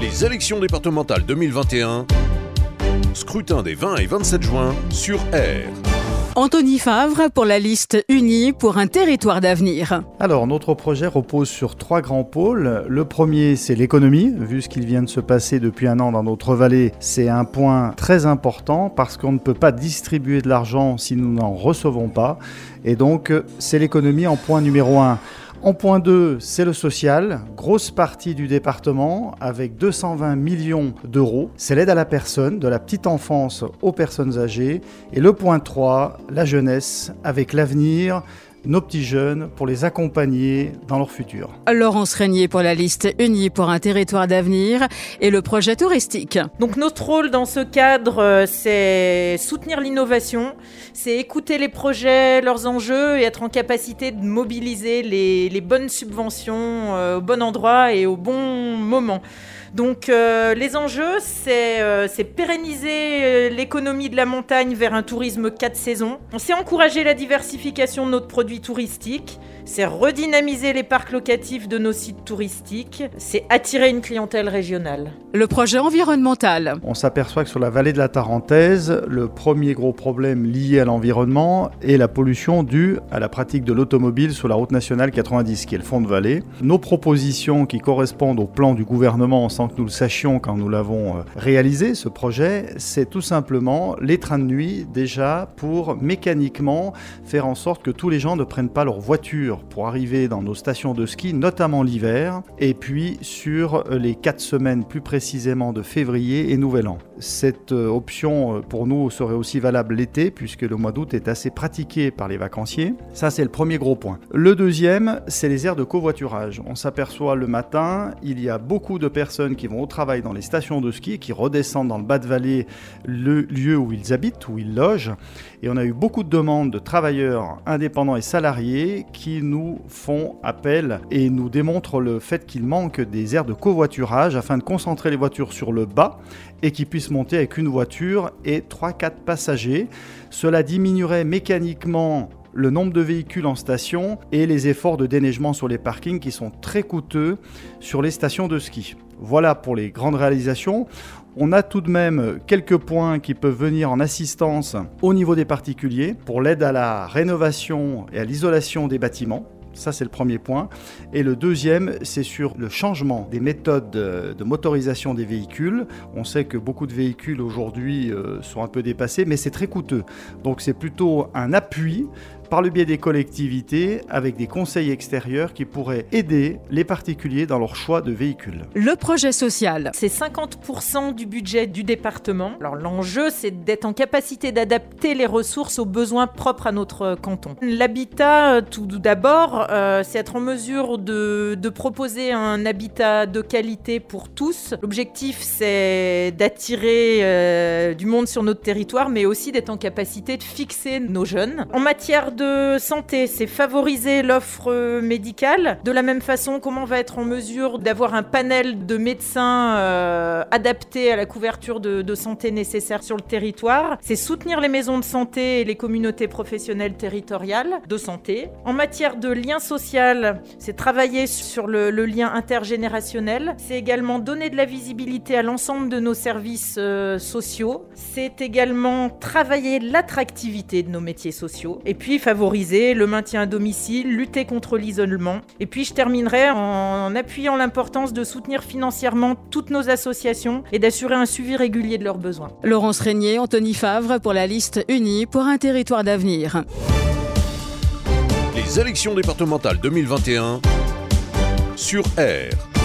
Les élections départementales 2021, scrutin des 20 et 27 juin sur R. Anthony Favre pour la liste Unis pour un territoire d'avenir. Alors, notre projet repose sur 3 grands pôles. Le premier, c'est l'économie. Vu ce qu'il vient de se passer depuis un an dans notre vallée, c'est un point très important parce qu'on ne peut pas distribuer de l'argent si nous n'en recevons pas. Et donc, c'est l'économie en point numéro 1. En point 2, c'est le social, grosse partie du département avec 220 millions d'euros. C'est l'aide à la personne, de la petite enfance aux personnes âgées. Et le point 3, la jeunesse, avec l'avenir, nos petits jeunes, pour les accompagner dans leur futur. Laurence Régnier pour la liste Unis pour un territoire d'avenir et le projet touristique. Donc notre rôle dans ce cadre, c'est soutenir l'innovation, c'est écouter les projets, leurs enjeux et être en capacité de mobiliser les bonnes subventions au bon endroit et au bon moment. Donc les enjeux, c'est pérenniser l'économie de la montagne vers un tourisme 4 saisons. C'est encourager la diversification de notre produit touristique. C'est redynamiser les parcs locatifs de nos sites touristiques. C'est attirer une clientèle régionale. Le projet environnemental. On s'aperçoit que sur la vallée de la Tarentaise, le premier gros problème lié à l'environnement est la pollution due à la pratique de l'automobile sur la route nationale 90, qui est le fond de vallée. Nos propositions qui correspondent au plan du gouvernement sans que nous le sachions quand nous l'avons réalisé, ce projet, c'est tout simplement les trains de nuit déjà pour mécaniquement faire en sorte que tous les gens ne prennent pas leur voiture pour arriver dans nos stations de ski, notamment l'hiver, et puis sur les 4 semaines plus précisément de février et Nouvel An. Cette option pour nous serait aussi valable l'été puisque le mois d'août est assez pratiqué par les vacanciers. Ça, c'est le premier gros point. Le deuxième, c'est les aires de covoiturage. On s'aperçoit le matin, il y a beaucoup de personnes qui vont au travail dans les stations de ski, qui redescendent dans le bas de vallée, le lieu où ils habitent, où ils logent. Et on a eu beaucoup de demandes de travailleurs indépendants et salariés qui nous font appel et nous démontrent le fait qu'il manque des aires de covoiturage afin de concentrer les voitures sur le bas et qu'ils puissent monter avec une voiture et 3-4 passagers. Cela diminuerait mécaniquement le nombre de véhicules en station et les efforts de déneigement sur les parkings qui sont très coûteux sur les stations de ski. Voilà pour les grandes réalisations. On a tout de même quelques points qui peuvent venir en assistance au niveau des particuliers pour l'aide à la rénovation et à l'isolation des bâtiments. Ça, c'est le premier point. Et le deuxième, c'est sur le changement des méthodes de motorisation des véhicules. On sait que beaucoup de véhicules aujourd'hui sont un peu dépassés, mais c'est très coûteux. Donc, c'est plutôt un appui par le biais des collectivités avec des conseils extérieurs qui pourraient aider les particuliers dans leur choix de véhicules. Le projet social. C'est 50% du budget du département. Alors l'enjeu, c'est d'être en capacité d'adapter les ressources aux besoins propres à notre canton. L'habitat, tout d'abord, c'est être en mesure de proposer un habitat de qualité pour tous. L'objectif, c'est d'attirer du monde sur notre territoire, mais aussi d'être en capacité de fixer nos jeunes. En matière de santé, c'est favoriser l'offre médicale. De la même façon, comment on va être en mesure d'avoir un panel de médecins adaptés à la couverture de santé nécessaire sur le territoire. C'est soutenir les maisons de santé et les communautés professionnelles territoriales de santé. En matière de lien social, c'est travailler sur le lien intergénérationnel. C'est également donner de la visibilité à l'ensemble de nos services sociaux. C'est également travailler l'attractivité de nos métiers sociaux. Et puis, favoriser le maintien à domicile, lutter contre l'isolement. Et puis je terminerai en appuyant l'importance de soutenir financièrement toutes nos associations et d'assurer un suivi régulier de leurs besoins. Laurence Régnier, Anthony Favre pour la liste Unis pour un territoire d'avenir. Les élections départementales 2021 sur R.